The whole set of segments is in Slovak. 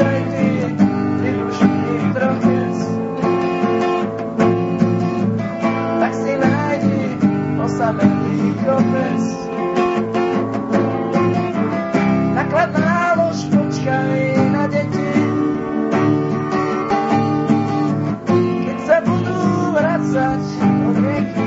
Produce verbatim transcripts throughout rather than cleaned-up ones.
aj ty, vybušný trochec. Tak si nájdi osamelý kopec. Naklad nálož, počkaj na deti. Keď sa budú vracať od rieky,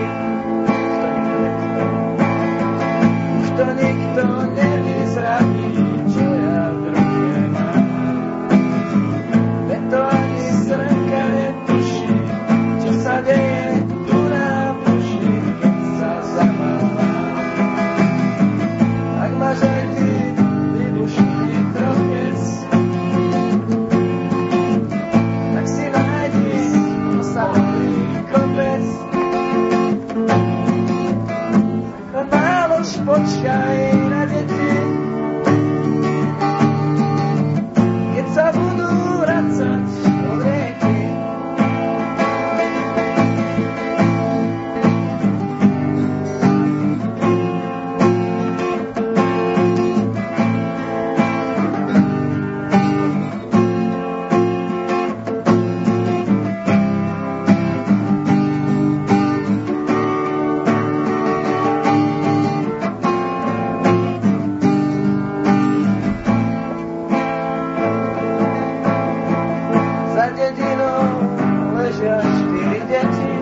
už to nikto nevyzradí, čo ja v ruke mám. Veď to ani srnka netuší, čo sa deje tu na duši, keď sa zamávam. Ak máš aj ty vybušný trochec, tak si nájdi osamelý kopec. Málož, počkaj na deti, keď sa budú vracať od rieky. Za dedinou ležia štyri deti,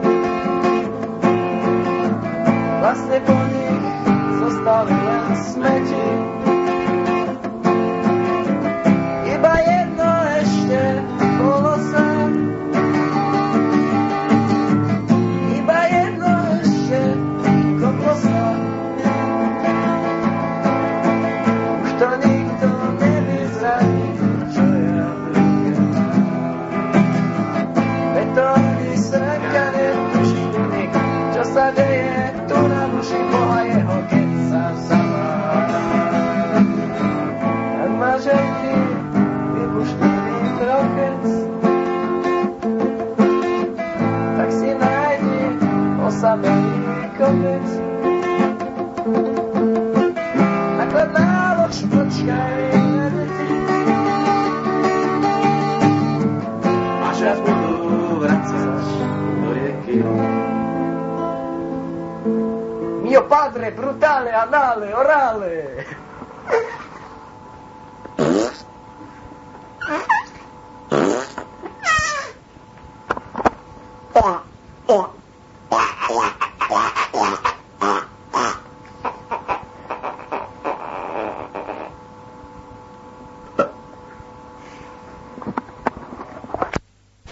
vlastne po nich zostali len smeti. Iba jedno ešte bolo sám, iba jedno ešte koplo sa. Už to nikto nevyzradí, čo ja v ruke mám. Veď to ani srnka netuší, čo sa deje tu na duši Boha jeho, keď sa zamávam. Ak máš aj ty vybušný trochec, tak si nájdi osamelý kopec. Naklad nálož, počkaj na deti, až raz budú vracať do rieky. Mio padre brutale, anale, orale.